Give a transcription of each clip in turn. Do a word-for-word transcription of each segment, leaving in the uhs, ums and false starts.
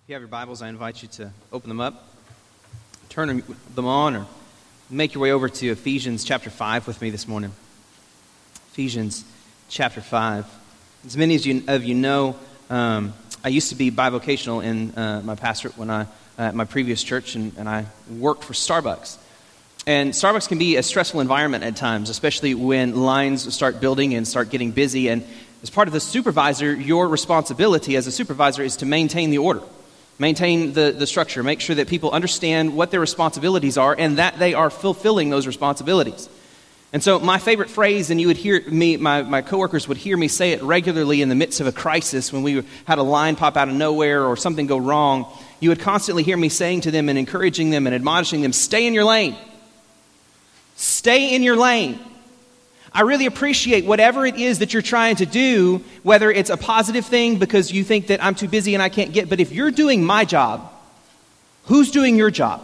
you have your Bibles, I invite you to open them up, turn them on, or make your way over to Ephesians chapter five with me this morning. Ephesians chapter five. As many as you, of you know, um, I used to be bivocational in uh, my pastorate when I, uh, at my previous church, and, and I worked for Starbucks. And Starbucks can be a stressful environment at times, especially when lines start building and start getting busy. And as part of the supervisor, your responsibility as a supervisor is to maintain the order. Maintain the, the structure, make sure that people understand what their responsibilities are and that they are fulfilling those responsibilities. And so my favorite phrase, and you would hear me, my, my coworkers would hear me say it regularly in the midst of a crisis when we had a line pop out of nowhere or something go wrong, you would constantly hear me saying to them and encouraging them and admonishing them, stay in your lane. Stay in your lane. I really appreciate whatever it is that you're trying to do, whether it's a positive thing because you think that I'm too busy and I can't get, but if you're doing my job, who's doing your job?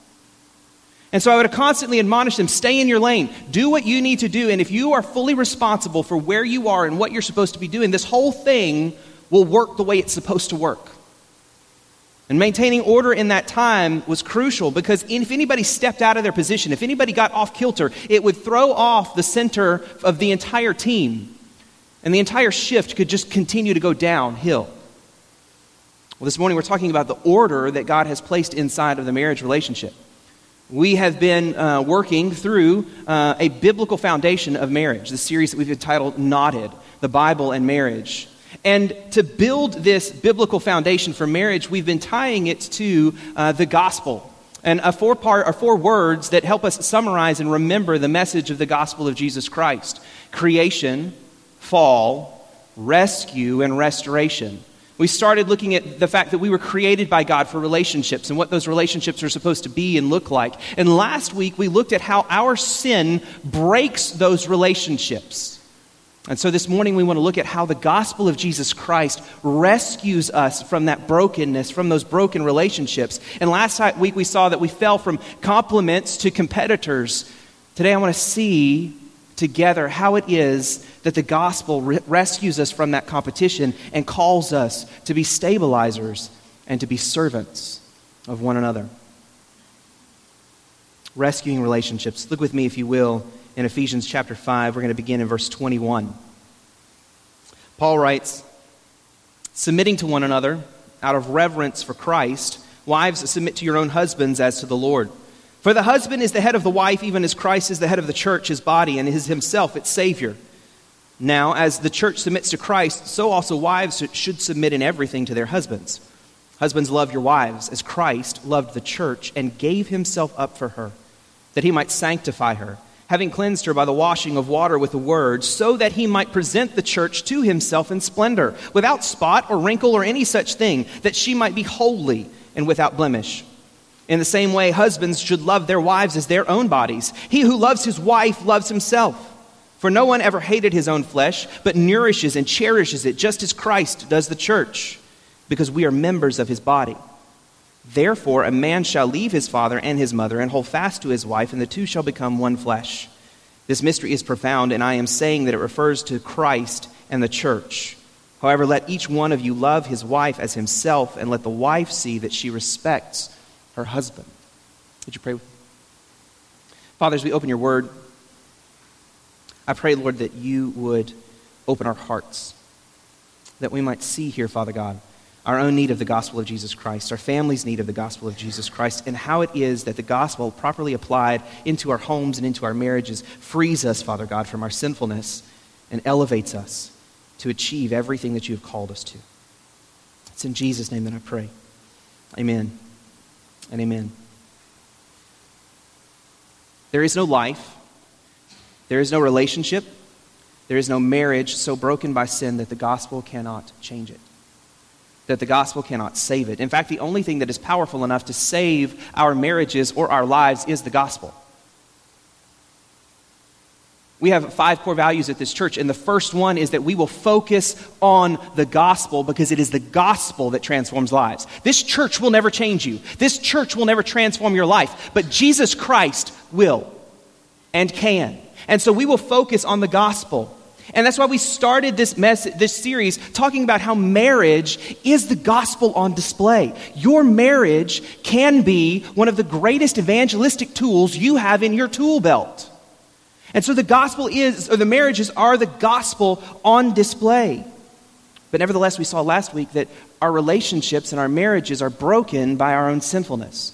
And so I would constantly admonish them, stay in your lane, do what you need to do, and if you are fully responsible for where you are and what you're supposed to be doing, this whole thing will work the way it's supposed to work. And maintaining order in that time was crucial because if anybody stepped out of their position, if anybody got off kilter, it would throw off the center of the entire team. And the entire shift could just continue to go downhill. Well, this morning we're talking about the order that God has placed inside of the marriage relationship. We have been uh, working through uh, a biblical foundation of marriage, the series that we've entitled Knotted, the Bible and Marriage. And to build this biblical foundation for marriage, we've been tying it to uh, the gospel. And a four-part, or four words that help us summarize and remember the message of the gospel of Jesus Christ. Creation, fall, rescue, and restoration. We started looking at the fact that we were created by God for relationships and what those relationships are supposed to be and look like. And last week, we looked at how our sin breaks those relationships. And so this morning we want to look at how the gospel of Jesus Christ rescues us from that brokenness, from those broken relationships. And last week we saw that we fell from compliments to competitors. Today I want to see together how it is that the gospel re- rescues us from that competition and calls us to be stabilizers and to be servants of one another. Rescuing relationships. Look with me, if you will, in Ephesians chapter five, we're going to begin in verse twenty-one. Paul writes, submitting to one another out of reverence for Christ, wives, submit to your own husbands as to the Lord. For the husband is the head of the wife, even as Christ is the head of the church, his body, and is himself its Savior. Now, as the church submits to Christ, so also wives should submit in everything to their husbands. Husbands, love your wives as Christ loved the church and gave himself up for her, that he might sanctify her, having cleansed her by the washing of water with the word, so that he might present the church to himself in splendor, without spot or wrinkle or any such thing, that she might be holy and without blemish. In the same way, husbands should love their wives as their own bodies. He who loves his wife loves himself. For no one ever hated his own flesh, but nourishes and cherishes it, just as Christ does the church, because we are members of his body. Therefore, a man shall leave his father and his mother and hold fast to his wife, and the two shall become one flesh. This mystery is profound, and I am saying that it refers to Christ and the church. However, let each one of you love his wife as himself, and let the wife see that she respects her husband. Would you pray with me? Father, as we open your word, I pray, Lord, that you would open our hearts, that we might see here, Father God, our own need of the gospel of Jesus Christ, our family's need of the gospel of Jesus Christ, and how it is that the gospel, properly applied into our homes and into our marriages, frees us, Father God, from our sinfulness and elevates us to achieve everything that you have called us to. It's in Jesus' name that I pray. Amen and amen. There is no life, there is no relationship, there is no marriage so broken by sin that the gospel cannot change it, that the gospel cannot save it. In fact, the only thing that is powerful enough to save our marriages or our lives is the gospel. We have five core values at this church, and the first one is that we will focus on the gospel because it is the gospel that transforms lives. This church will never change you. This church will never transform your life, but Jesus Christ will and can. And so we will focus on the gospel. And that's why we started this mess, this series talking about how marriage is the gospel on display. Your marriage can be one of the greatest evangelistic tools you have in your tool belt. And so the gospel is, or the marriages are the gospel on display. But nevertheless, we saw last week that our relationships and our marriages are broken by our own sinfulness.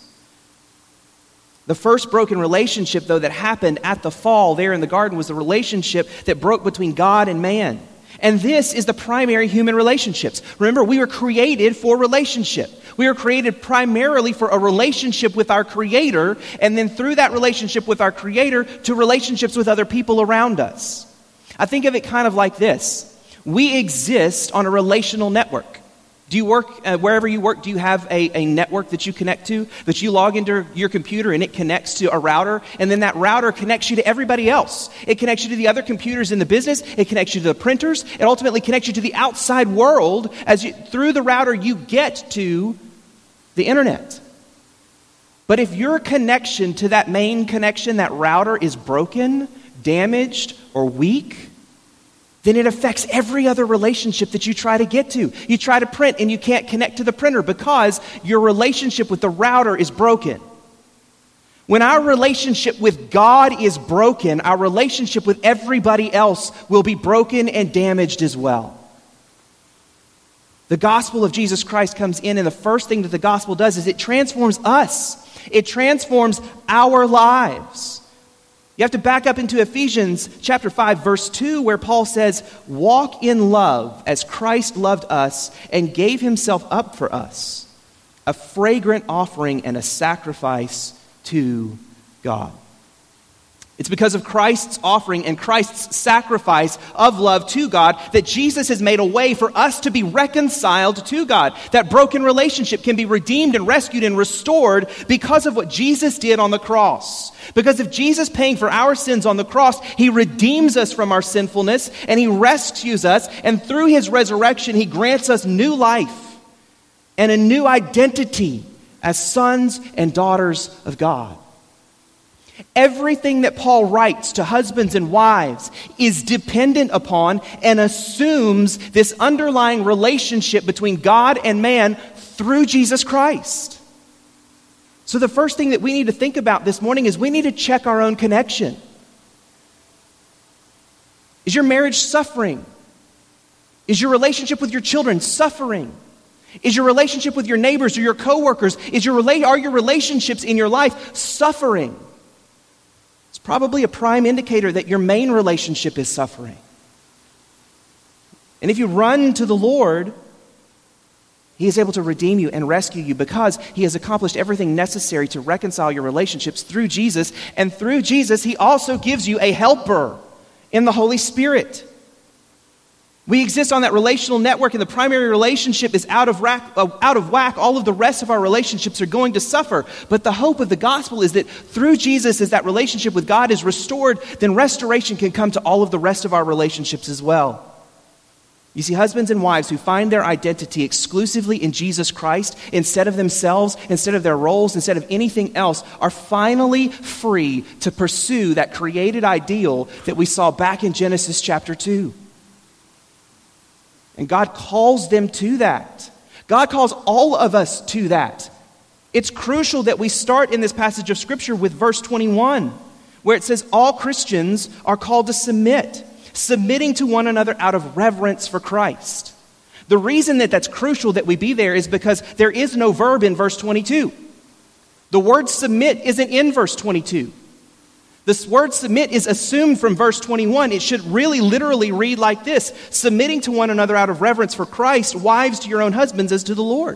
The first broken relationship, though, that happened at the fall there in the garden was the relationship that broke between God and man. And this is the primary human relationships. Remember, we were created for relationship. We were created primarily for a relationship with our Creator, and then through that relationship with our Creator to relationships with other people around us. I think of it kind of like this. We exist on a relational network. Do you work, uh, wherever you work, do you have a, a network that you connect to, that you log into your computer and it connects to a router, and then that router connects you to everybody else? It connects you to the other computers in the business, it connects you to the printers, it ultimately connects you to the outside world. As you, through the router, you get to the internet. But if your connection to that main connection, that router, is broken, damaged, or weak, then it affects every other relationship that you try to get to. You try to print and you can't connect to the printer because your relationship with the router is broken. When our relationship with God is broken, our relationship with everybody else will be broken and damaged as well. The gospel of Jesus Christ comes in, and the first thing that the gospel does is it transforms us. It transforms our lives. You have to back up into Ephesians chapter five, verse two, where Paul says, "Walk in love as Christ loved us and gave himself up for us, a fragrant offering and a sacrifice to God." It's because of Christ's offering and Christ's sacrifice of love to God that Jesus has made a way for us to be reconciled to God. That broken relationship can be redeemed and rescued and restored because of what Jesus did on the cross. Because of Jesus paying for our sins on the cross, he redeems us from our sinfulness and he rescues us. And through his resurrection, he grants us new life and a new identity as sons and daughters of God. Everything that Paul writes to husbands and wives is dependent upon and assumes this underlying relationship between God and man through Jesus Christ. So the first thing that we need to think about this morning is we need to check our own connection. Is your marriage suffering? Is your relationship with your children suffering? Is your relationship with your neighbors or your coworkers, is your rela- are your relationships in your life suffering? It's probably a prime indicator that your main relationship is suffering. And if you run to the Lord, he is able to redeem you and rescue you because he has accomplished everything necessary to reconcile your relationships through Jesus. And through Jesus, he also gives you a helper in the Holy Spirit. We exist on that relational network, and the primary relationship is out of whack, uh, out of whack. All of the rest of our relationships are going to suffer. But the hope of the gospel is that through Jesus, as that relationship with God is restored, then restoration can come to all of the rest of our relationships as well. You see, husbands and wives who find their identity exclusively in Jesus Christ, instead of themselves, instead of their roles, instead of anything else, are finally free to pursue that created ideal that we saw back in Genesis chapter two. And God calls them to that. God calls all of us to that. It's crucial that we start in this passage of Scripture with verse twenty-one, where it says all Christians are called to submit, submitting to one another out of reverence for Christ. The reason that that's crucial that we be there is because there is no verb in verse twenty-two. The word submit isn't in verse twenty-two. This word submit is assumed from verse twenty-one. It should really literally read like this: submitting to one another out of reverence for Christ, wives to your own husbands as to the Lord.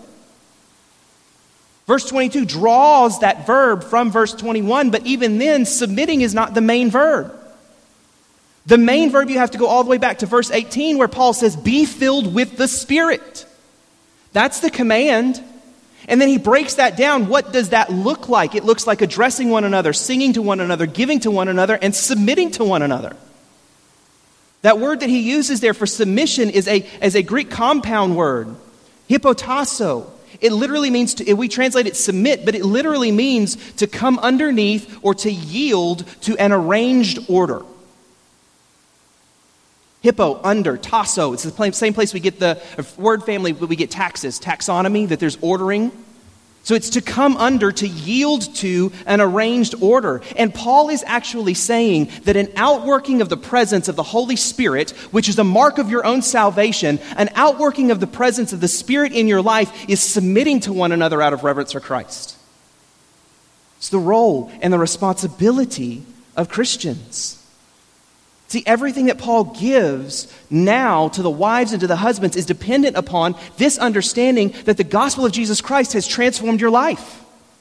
Verse twenty-two draws that verb from verse twenty-one, but even then, submitting is not the main verb. The main verb, you have to go all the way back to verse eighteen, where Paul says, be filled with the Spirit. That's the command. And then he breaks that down. What does that look like? It looks like addressing one another, singing to one another, giving to one another, and submitting to one another. That word that he uses there for submission is a, is a Greek compound word, hypotasso. It literally means, to, we translate it submit, but it literally means to come underneath or to yield to an arranged order. Hippo, under, tasso. It's the same place we get the word family, we get taxes, taxonomy, that there's ordering. So it's to come under, to yield to an arranged order. And Paul is actually saying that an outworking of the presence of the Holy Spirit, which is a mark of your own salvation, an outworking of the presence of the Spirit in your life is submitting to one another out of reverence for Christ. It's the role and the responsibility of Christians. See, everything that Paul gives now to the wives and to the husbands is dependent upon this understanding that the gospel of Jesus Christ has transformed your life.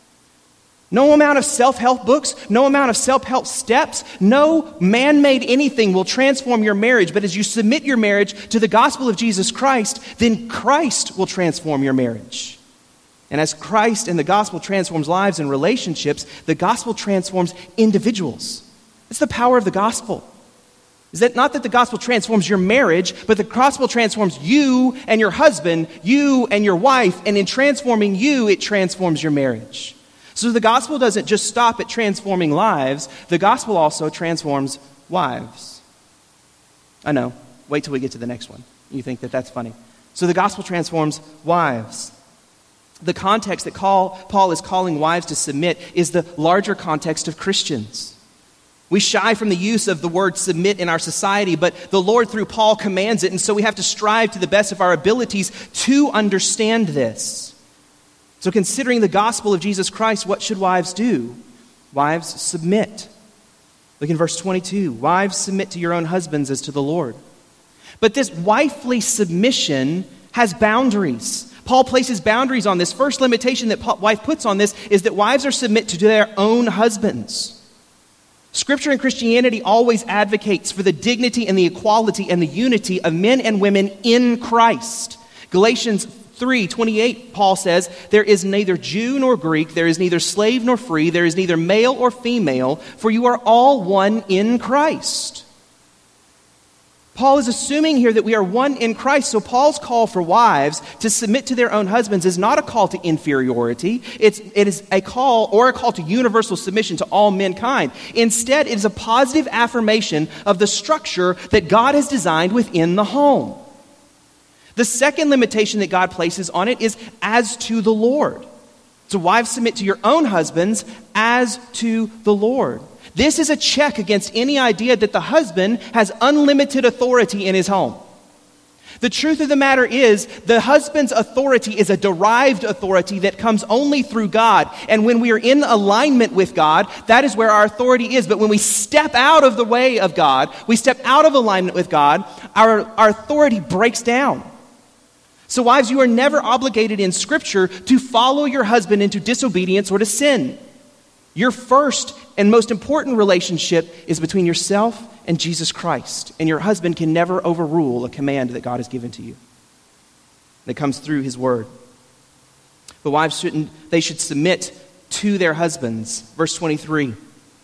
No amount of self-help books, no amount of self-help steps, no man-made anything will transform your marriage. But as you submit your marriage to the gospel of Jesus Christ, then Christ will transform your marriage. And as Christ and the gospel transforms lives and relationships, the gospel transforms individuals. It's the power of the gospel. Is that not that the gospel transforms your marriage, but the gospel transforms you and your husband, you and your wife, and in transforming you, it transforms your marriage. So the gospel doesn't just stop at transforming lives, the gospel also transforms wives. I know, wait till we get to the next one. You think that that's funny. So the gospel transforms wives. The context that call, Paul is calling wives to submit is the larger context of Christians. We shy from the use of the word submit in our society, but the Lord through Paul commands it, and so we have to strive to the best of our abilities to understand this. So considering the gospel of Jesus Christ, what should wives do? Wives, submit. Look in verse twenty-two. Wives, submit to your own husbands as to the Lord. But this wifely submission has boundaries. Paul places boundaries on this. First limitation that wife puts on this is that wives are submit to their own husbands. Scripture and Christianity always advocates for the dignity and the equality and the unity of men and women in Christ. Galatians three twenty-eight, Paul says, there is neither Jew nor Greek, there is neither slave nor free, there is neither male or female, for you are all one in Christ. Paul is assuming here that we are one in Christ, so Paul's call for wives to submit to their own husbands is not a call to inferiority. It's, it is a call or a call to universal submission to all mankind. Instead, it is a positive affirmation of the structure that God has designed within the home. The second limitation that God places on it is as to the Lord. So wives, submit to your own husbands as to the Lord. This is a check against any idea that the husband has unlimited authority in his home. The truth of the matter is, the husband's authority is a derived authority that comes only through God. And when we are in alignment with God, that is where our authority is. But when we step out of the way of God, we step out of alignment with God, our, our authority breaks down. So wives, you are never obligated in Scripture to follow your husband into disobedience or to sin. Your first and most important relationship is between yourself and Jesus Christ. And your husband can never overrule a command that God has given to you that comes through his word. But wives shouldn't, they should submit to their husbands. Verse twenty-three.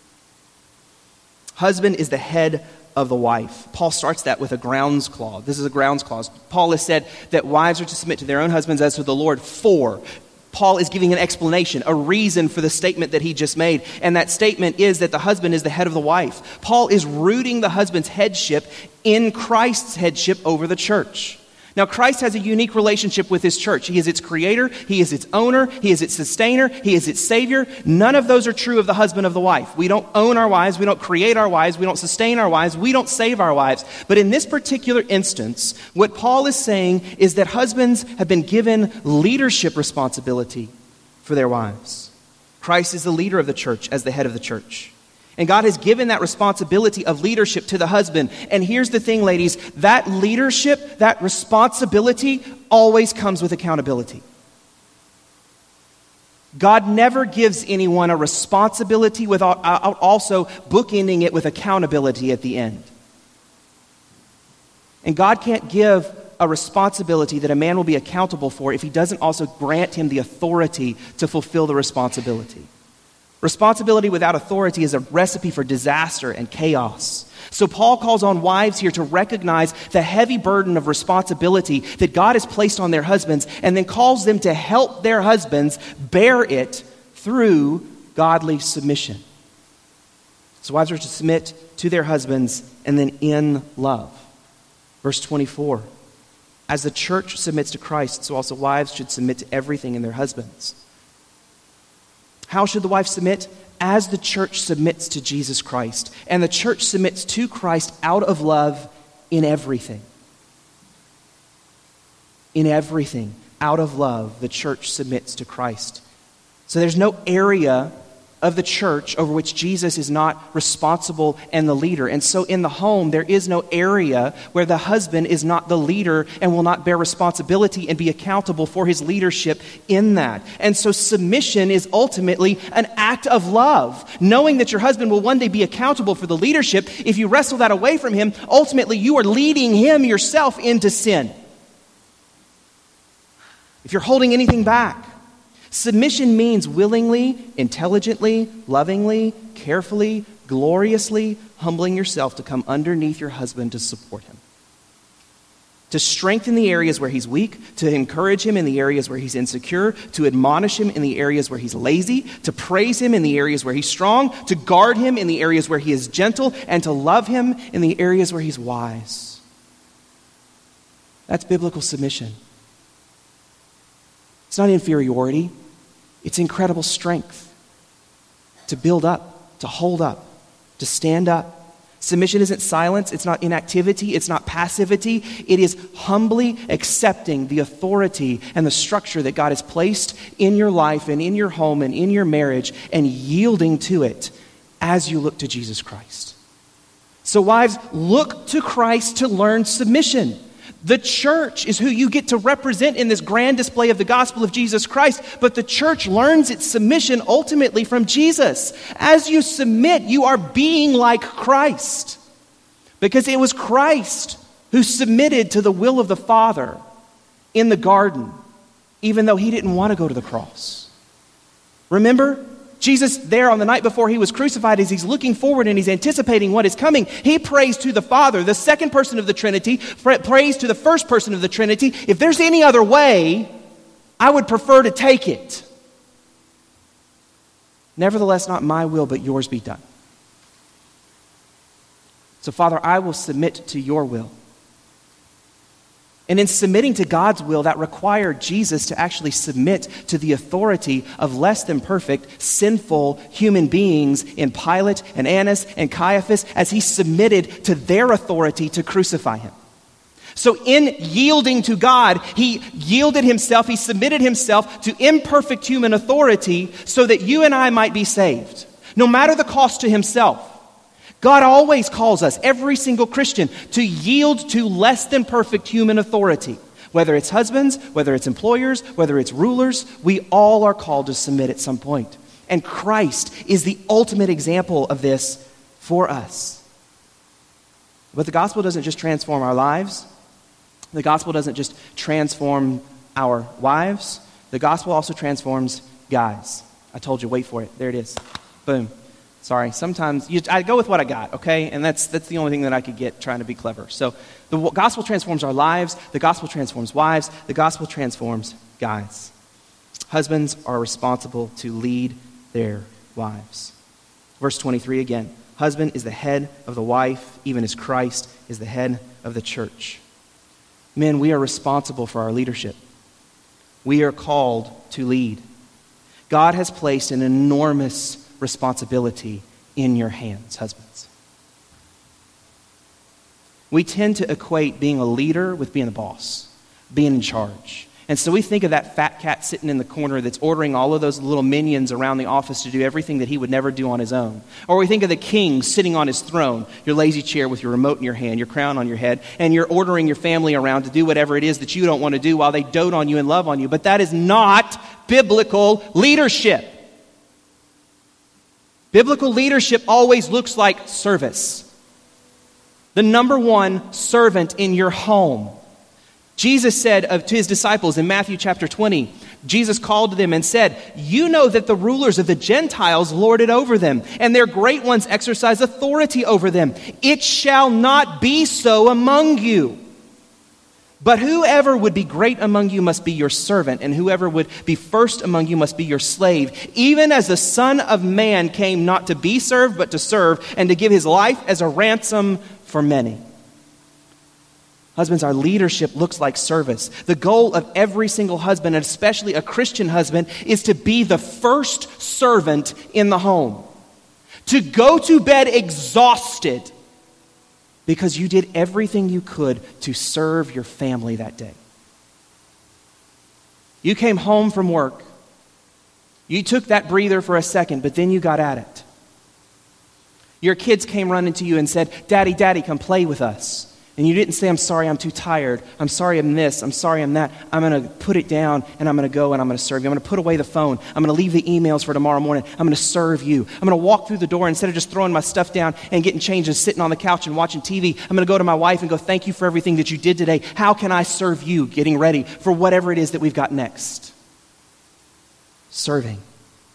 Husband is the head of the wife. Paul starts that with a grounds clause. This is a grounds clause. Paul has said that wives are to submit to their own husbands as to the Lord for. Paul is giving an explanation, a reason for the statement that he just made. And that statement is that the husband is the head of the wife. Paul is rooting the husband's headship in Christ's headship over the church. Now, Christ has a unique relationship with his church. He is its creator, he is its owner, he is its sustainer, he is its savior. None of those are true of the husband of the wife. We don't own our wives, we don't create our wives, we don't sustain our wives, we don't save our wives. But in this particular instance, what Paul is saying is that husbands have been given leadership responsibility for their wives. Christ is the leader of the church as the head of the church. And God has given that responsibility of leadership to the husband. And here's the thing, ladies, that leadership, that responsibility always comes with accountability. God never gives anyone a responsibility without also bookending it with accountability at the end. And God can't give a responsibility that a man will be accountable for if he doesn't also grant him the authority to fulfill the responsibility. Responsibility without authority is a recipe for disaster and chaos. So Paul calls on wives here to recognize the heavy burden of responsibility that God has placed on their husbands, and then calls them to help their husbands bear it through godly submission. So wives are to submit to their husbands and then in love. Verse twenty-four, as the church submits to Christ, so also wives should submit to everything in their husbands. How should the wife submit? As the church submits to Jesus Christ. And the church submits to Christ out of love in everything. In everything, out of love, the church submits to Christ. So there's no area of the church over which Jesus is not responsible and the leader. And so in the home, there is no area where the husband is not the leader and will not bear responsibility and be accountable for his leadership in that. And so submission is ultimately an act of love. Knowing that your husband will one day be accountable for the leadership, if you wrestle that away from him, ultimately you are leading him yourself into sin. If you're holding anything back, submission means willingly, intelligently, lovingly, carefully, gloriously humbling yourself to come underneath your husband to support him. To strengthen the areas where he's weak, to encourage him in the areas where he's insecure, to admonish him in the areas where he's lazy, to praise him in the areas where he's strong, to guard him in the areas where he is gentle, and to love him in the areas where he's wise. That's biblical submission. It's not inferiority. It's incredible strength to build up, to hold up, to stand up. Submission isn't silence. It's not inactivity. It's not passivity. It is humbly accepting the authority and the structure that God has placed in your life and in your home and in your marriage and yielding to it as you look to Jesus Christ. So wives, look to Christ to learn submission. The church is who you get to represent in this grand display of the gospel of Jesus Christ, but the church learns its submission ultimately from Jesus. As you submit, you are being like Christ, because it was Christ who submitted to the will of the Father in the garden, even though he didn't want to go to the cross. Remember? Jesus there on the night before he was crucified, as he's looking forward and he's anticipating what is coming, he prays to the Father, the second person of the Trinity, prays to the first person of the Trinity. If there's any other way, I would prefer to take it. Nevertheless, not my will, but yours be done. So, Father, I will submit to your will. And in submitting to God's will, that required Jesus to actually submit to the authority of less than perfect, sinful human beings in Pilate and Annas and Caiaphas, as he submitted to their authority to crucify him. So in yielding to God, he yielded himself, he submitted himself to imperfect human authority so that you and I might be saved, no matter the cost to himself. God always calls us, every single Christian, to yield to less than perfect human authority. Whether it's husbands, whether it's employers, whether it's rulers, we all are called to submit at some point. And Christ is the ultimate example of this for us. But the gospel doesn't just transform our lives. The gospel doesn't just transform our wives. The gospel also transforms guys. I told you, wait for it. There it is. Boom. Sorry, sometimes you, I go with what I got, okay? And that's that's the only thing that I could get trying to be clever. So the gospel transforms our lives. The gospel transforms wives. The gospel transforms guys. Husbands are responsible to lead their wives. Verse twenty-three again. Husband is the head of the wife, even as Christ is the head of the church. Men, we are responsible for our leadership. We are called to lead. God has placed an enormous responsibility in your hands, husbands. We tend to equate being a leader with being the boss, being in charge. And so we think of that fat cat sitting in the corner that's ordering all of those little minions around the office to do everything that he would never do on his own. Or we think of the king sitting on his throne, your lazy chair with your remote in your hand, your crown on your head, and you're ordering your family around to do whatever it is that you don't want to do while they dote on you and love on you. But that is not biblical leadership. Biblical leadership always looks like service. The number one servant in your home. Jesus said of, to his disciples in Matthew chapter twenty, Jesus called to them and said, "You know that the rulers of the Gentiles lord it over them, and their great ones exercise authority over them. It shall not be so among you. But whoever would be great among you must be your servant, and whoever would be first among you must be your slave, even as the Son of Man came not to be served, but to serve, and to give his life as a ransom for many." Husbands, our leadership looks like service. The goal of every single husband, and especially a Christian husband, is to be the first servant in the home. To go to bed exhausted because you did everything you could to serve your family that day. You came home from work. You took that breather for a second, but then you got at it. Your kids came running to you and said, "Daddy, Daddy, come play with us." And you didn't say, "I'm sorry, I'm too tired. I'm sorry, I'm this. I'm sorry, I'm that." I'm going to put it down, and I'm going to go, and I'm going to serve you. I'm going to put away the phone. I'm going to leave the emails for tomorrow morning. I'm going to serve you. I'm going to walk through the door instead of just throwing my stuff down and getting changed and sitting on the couch and watching T V. I'm going to go to my wife and go, "Thank you for everything that you did today. How can I serve you?" Getting ready for whatever it is that we've got next. Serving.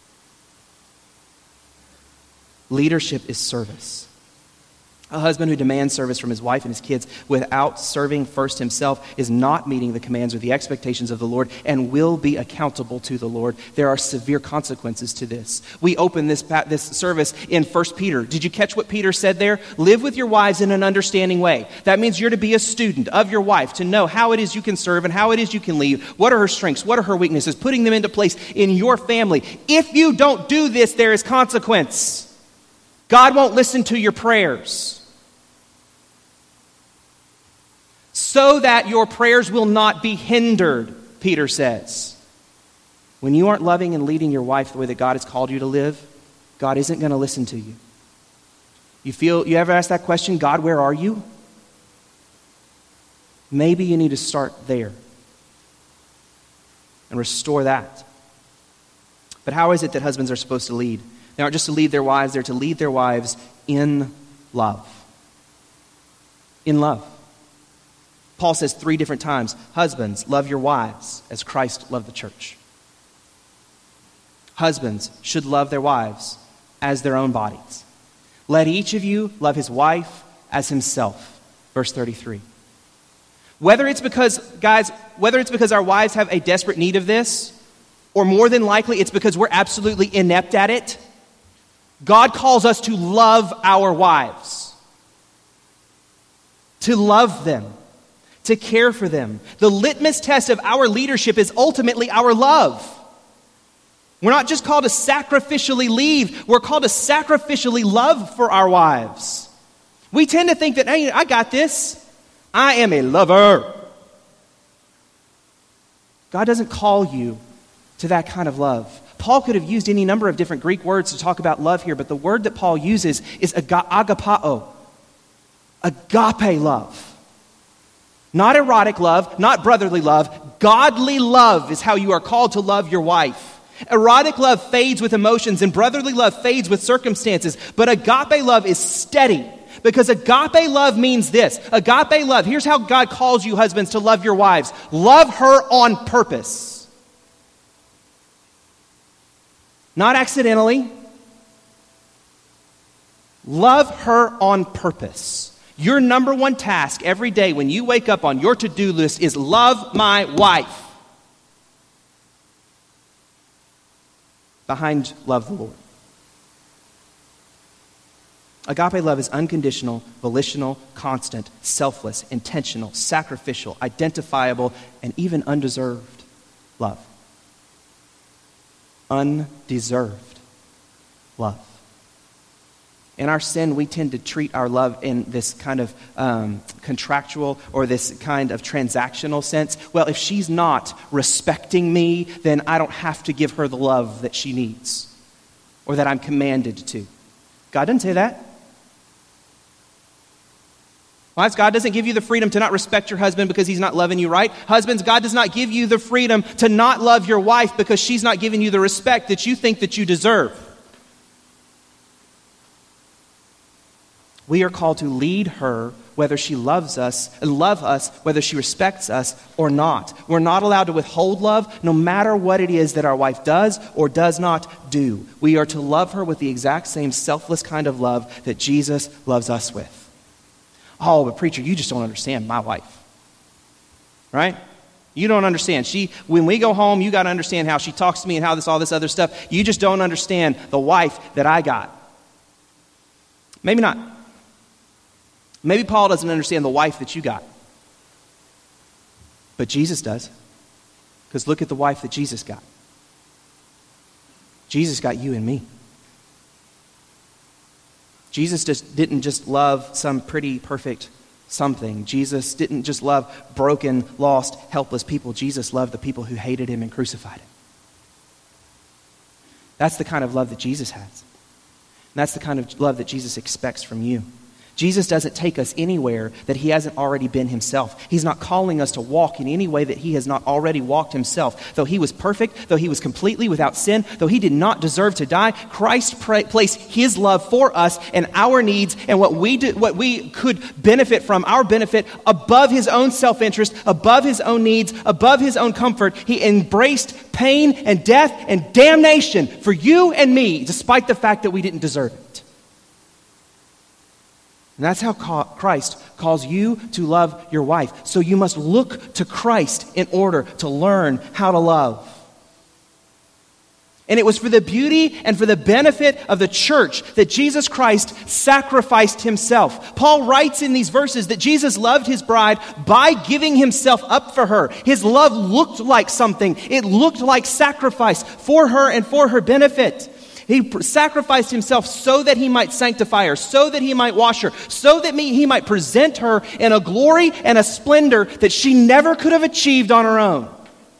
Leadership is service. A husband who demands service from his wife and his kids without serving first himself is not meeting the commands or the expectations of the Lord and will be accountable to the Lord. There are severe consequences to this. We open this, this service in First Peter. Did you catch what Peter said there? Live with your wives in an understanding way. That means you're to be a student of your wife, to know how it is you can serve and how it is you can lead. What are her strengths? What are her weaknesses? Putting them into place in your family. If you don't do this, there is consequence. God won't listen to your prayers. So that your prayers will not be hindered, Peter says. When you aren't loving and leading your wife the way that God has called you to live, God isn't going to listen to you. You feel, you ever ask that question, "God, where are you?" Maybe you need to start there and restore that. But how is it that husbands are supposed to lead? They aren't just to lead their wives, they're to lead their wives in love. In love. Paul says three different times, "Husbands, love your wives as Christ loved the church." Husbands should love their wives as their own bodies. "Let each of you love his wife as himself." Verse thirty-three. Whether it's because, guys, whether it's because our wives have a desperate need of this, or more than likely it's because we're absolutely inept at it, God calls us to love our wives. To love them. To care for them. The litmus test of our leadership is ultimately our love. We're not just called to sacrificially lead. We're called to sacrificially love for our wives. We tend to think that, "Hey, I got this. I am a lover." God doesn't call you to that kind of love. Paul could have used any number of different Greek words to talk about love here, but the word that Paul uses is aga- agapao. Agape love. Not erotic love, not brotherly love. Godly love is how you are called to love your wife. Erotic love fades with emotions and brotherly love fades with circumstances. But agape love is steady. Because agape love means this. Agape love, here's how God calls you husbands to love your wives. Love her on purpose. Not accidentally. Love her on purpose. Your number one task every day when you wake up on your to-do list is love my wife. Behind love the Lord. Agape love is unconditional, volitional, constant, selfless, intentional, sacrificial, identifiable, and even undeserved love. Undeserved love. In our sin, we tend to treat our love in this kind of um, contractual or this kind of transactional sense. Well, if she's not respecting me, then I don't have to give her the love that she needs or that I'm commanded to. God doesn't say that. Wives, God doesn't give you the freedom to not respect your husband because he's not loving you right. Husbands, God does not give you the freedom to not love your wife because she's not giving you the respect that you think that you deserve. We are called to lead her whether she loves us, love us, whether she respects us or not. We're not allowed to withhold love no matter what it is that our wife does or does not do. We are to love her with the exact same selfless kind of love that Jesus loves us with. Oh, but preacher, you just don't understand my wife. Right? You don't understand. She, when we go home, you got to understand how she talks to me and how this, all this other stuff. You just don't understand the wife that I got. Maybe not. Maybe Paul doesn't understand the wife that you got. But Jesus does. Because look at the wife that Jesus got. Jesus got you and me. Jesus just didn't just love some pretty, perfect something. Jesus didn't just love broken, lost, helpless people. Jesus loved the people who hated him and crucified him. That's the kind of love that Jesus has. And that's the kind of love that Jesus expects from you. Jesus doesn't take us anywhere that he hasn't already been himself. He's not calling us to walk in any way that he has not already walked himself. Though he was perfect, though he was completely without sin, though he did not deserve to die, Christ pra- placed his love for us and our needs and what we do, what we could benefit from, our benefit, above his own self-interest, above his own needs, above his own comfort. He embraced pain and death and damnation for you and me, despite the fact that we didn't deserve it. And that's how Christ calls you to love your wife. So you must look to Christ in order to learn how to love. And it was for the beauty and for the benefit of the church that Jesus Christ sacrificed himself. Paul writes in these verses that Jesus loved his bride by giving himself up for her. His love looked like something. It looked like sacrifice for her and for her benefit. He sacrificed himself so that he might sanctify her, so that he might wash her, so that he might present her in a glory and a splendor that she never could have achieved on her own.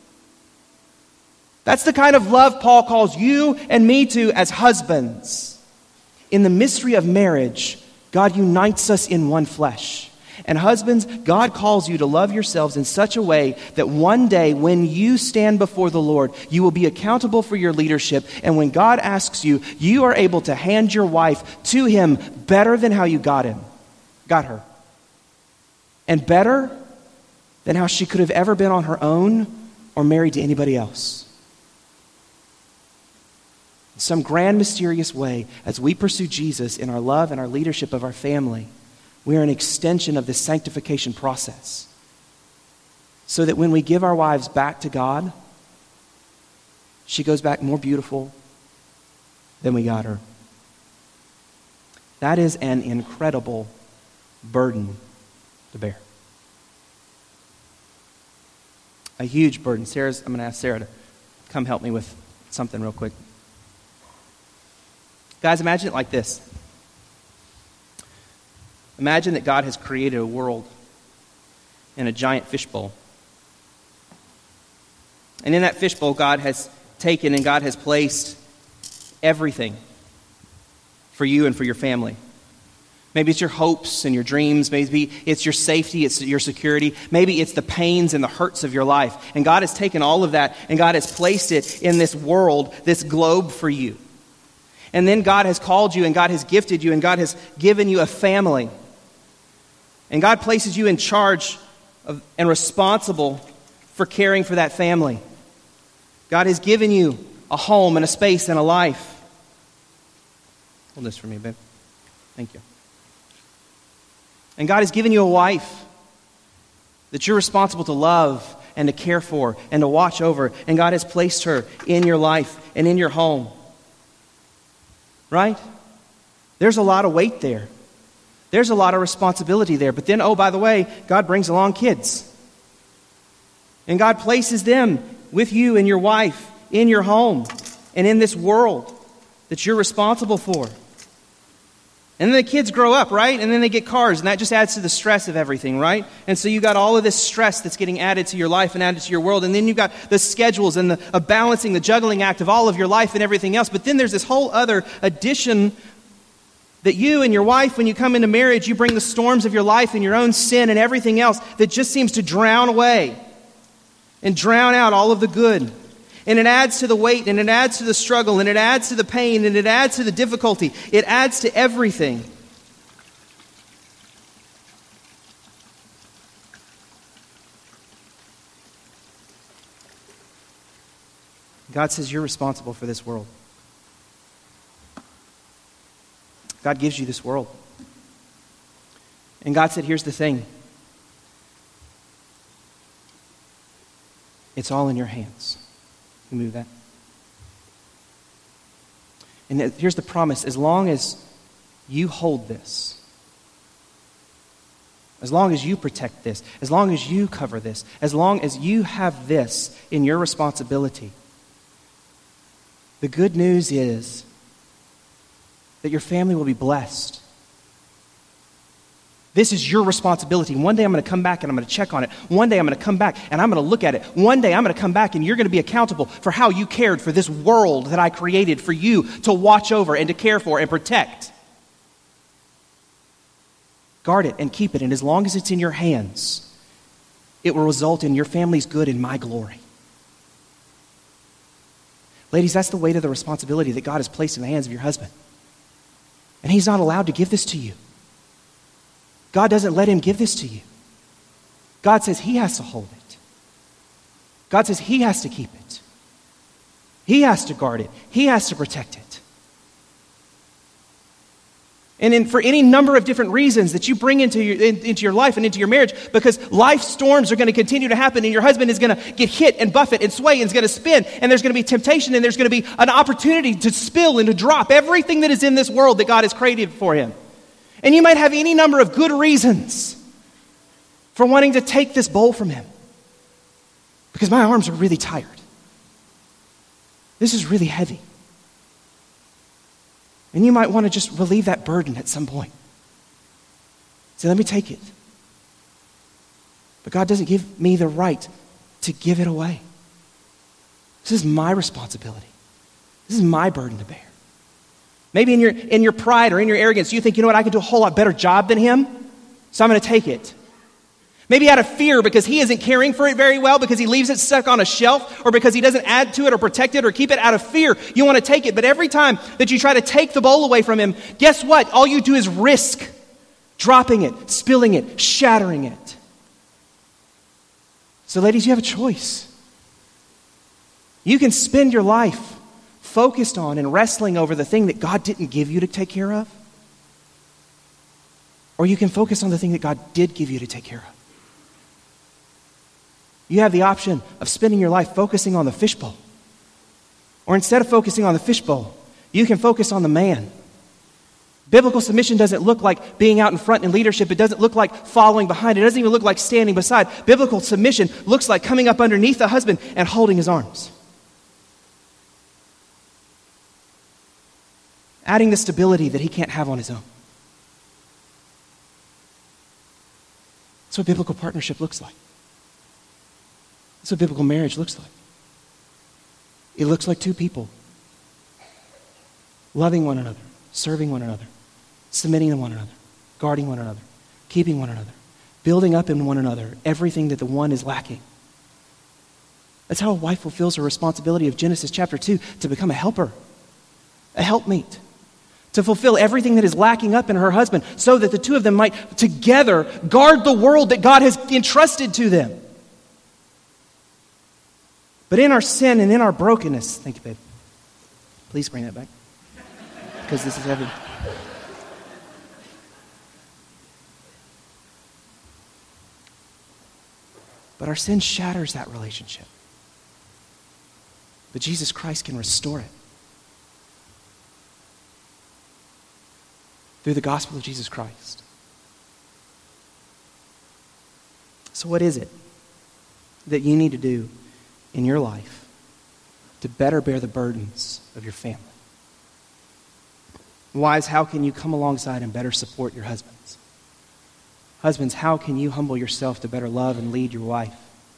That's the kind of love Paul calls you and me to as husbands. In the mystery of marriage, God unites us in one flesh. And husbands, God calls you to love yourselves in such a way that one day when you stand before the Lord, you will be accountable for your leadership. And when God asks you, you are able to hand your wife to him better than how you got him, got her. And better than how she could have ever been on her own or married to anybody else. In some grand, mysterious way, as we pursue Jesus in our love and our leadership of our family, we are an extension of this sanctification process. So that when we give our wives back to God, she goes back more beautiful than we got her. That is an incredible burden to bear. A huge burden. Sarah's, I'm going to ask Sarah to come help me with something real quick. Guys, imagine it like this. Imagine that God has created a world in a giant fishbowl. And in that fishbowl, God has taken and God has placed everything for you and for your family. Maybe it's your hopes and your dreams. Maybe it's your safety, it's your security. Maybe it's the pains and the hurts of your life. And God has taken all of that and God has placed it in this world, this globe for you. And then God has called you and God has gifted you and God has given you a family. And God places you in charge of, and responsible for caring for that family. God has given you a home and a space and a life. Hold this for me, babe. Thank you. And God has given you a wife that you're responsible to love and to care for and to watch over. And God has placed her in your life and in your home. Right? There's a lot of weight there. There's a lot of responsibility there. But then, oh, by the way, God brings along kids. And God places them with you and your wife in your home and in this world that you're responsible for. And then the kids grow up, right? And then they get cars, and that just adds to the stress of everything, right? And so you got all of this stress that's getting added to your life and added to your world. And then you've got the schedules and the a balancing, the juggling act of all of your life and everything else. But then there's this whole other addition that you and your wife, when you come into marriage, you bring the storms of your life and your own sin and everything else that just seems to drown away and drown out all of the good. And it adds to the weight, and it adds to the struggle, and it adds to the pain, and it adds to the difficulty. It adds to everything. God says you're responsible for this world. God gives you this world. And God said, here's the thing. It's all in your hands. You move that. And here's the promise. As long as you hold this, as long as you protect this, as long as you cover this, as long as you have this in your responsibility, the good news is that your family will be blessed. This is your responsibility. One day I'm going to come back and I'm going to check on it. One day I'm going to come back and I'm going to look at it. One day I'm going to come back and you're going to be accountable for how you cared for this world that I created for you to watch over and to care for and protect. Guard it and keep it, and as long as it's in your hands, it will result in your family's good and my glory. Ladies, that's the weight of the responsibility that God has placed in the hands of your husband. And he's not allowed to give this to you. God doesn't let him give this to you. God says he has to hold it. God says he has to keep it. He has to guard it. He has to protect it. And in, for any number of different reasons that you bring into your, in, into your life and into your marriage, because life storms are going to continue to happen, and your husband is going to get hit and buffet and sway and is going to spin, and there's going to be temptation, and there's going to be an opportunity to spill and to drop everything that is in this world that God has created for him. And you might have any number of good reasons for wanting to take this bowl from him. Because my arms are really tired. This is really heavy. And you might want to just relieve that burden at some point. Say, let me take it. But God doesn't give me the right to give it away. This is my responsibility. This is my burden to bear. Maybe in your, in your pride or in your arrogance, you think, you know what, I can do a whole lot better job than him, so I'm going to take it. Maybe out of fear because he isn't caring for it very well, because he leaves it stuck on a shelf, or because he doesn't add to it or protect it or keep it. Out of fear, you want to take it. But every time that you try to take the bowl away from him, guess what? All you do is risk dropping it, spilling it, shattering it. So ladies, you have a choice. You can spend your life focused on and wrestling over the thing that God didn't give you to take care of. Or you can focus on the thing that God did give you to take care of. You have the option of spending your life focusing on the fishbowl. Or instead of focusing on the fishbowl, you can focus on the man. Biblical submission doesn't look like being out in front in leadership. It doesn't look like following behind. It doesn't even look like standing beside. Biblical submission looks like coming up underneath the husband and holding his arms. Adding the stability that he can't have on his own. That's what biblical partnership looks like. That's what biblical marriage looks like. It looks like two people loving one another, serving one another, submitting to one another, guarding one another, keeping one another, building up in one another everything that the one is lacking. That's how a wife fulfills her responsibility of Genesis chapter two, to become a helper, a helpmeet, to fulfill everything that is lacking up in her husband, so that the two of them might together guard the world that God has entrusted to them. But in our sin and in our brokenness, thank you, babe. Please bring that back, because this is heavy. But our sin shatters that relationship. But Jesus Christ can restore it. Through the gospel of Jesus Christ. So what is it that you need to do in your life to better bear the burdens of your family? Wives, how can you come alongside and better support your husbands? Husbands, how can you humble yourself to better love and lead your wife?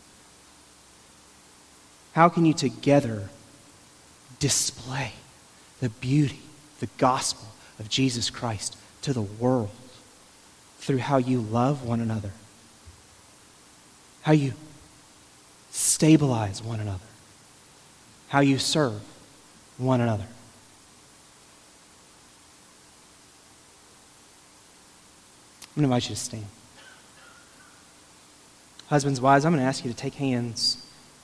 How can you together display the beauty, the gospel of Jesus Christ to the world through how you love one another, how you stabilize one another, how you serve one another? I'm going to invite you to stand. Husbands, wives, I'm going to ask you to take hands.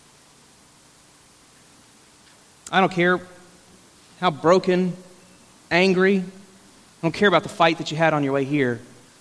I don't care how broken, angry, I don't care about the fight that you had on your way here.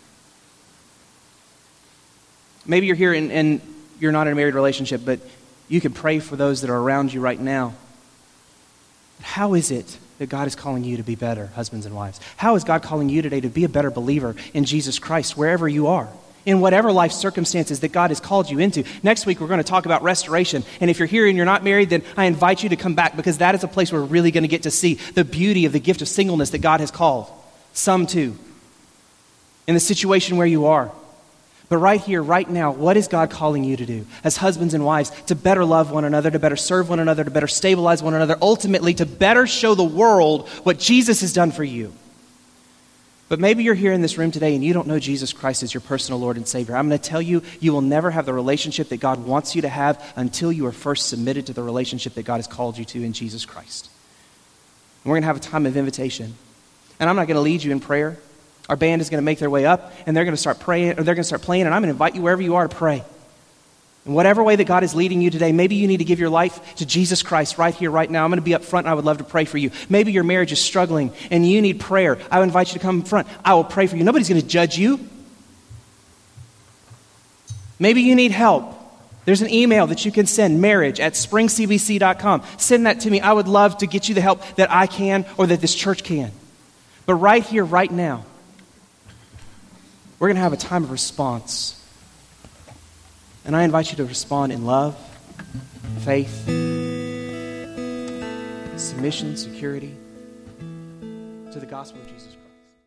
Maybe you're here and, and you're not in a married relationship, but you can pray for those that are around you right now. How is it that God is calling you to be better, husbands and wives? How is God calling you today to be a better believer in Jesus Christ, wherever you are, in whatever life circumstances that God has called you into. Next week, we're going to talk about restoration. And if you're here and you're not married, then I invite you to come back, because that is a place where we're really going to get to see the beauty of the gift of singleness that God has called some to in the situation where you are. But right here, right now, what is God calling you to do as husbands and wives? To better love one another, to better serve one another, to better stabilize one another, ultimately to better show the world what Jesus has done for you. But maybe you're here in this room today and you don't know Jesus Christ as your personal Lord and Savior. I'm going to tell you, you will never have the relationship that God wants you to have until you are first submitted to the relationship that God has called you to in Jesus Christ. And we're going to have a time of invitation. And I'm not going to lead you in prayer. Our band is going to make their way up, and they're going to start praying, or they're going to start playing, and I'm going to invite you wherever you are to pray. In whatever way that God is leading you today, maybe you need to give your life to Jesus Christ right here, right now. I'm going to be up front, and I would love to pray for you. Maybe your marriage is struggling, and you need prayer. I would invite you to come in front. I will pray for you. Nobody's going to judge you. Maybe you need help. There's an email that you can send, marriage at spring c b c dot com. Send that to me. I would love to get you the help that I can or that this church can. But right here, right now, we're going to have a time of response. And I invite you to respond in love, faith, submission, security to the gospel of Jesus Christ.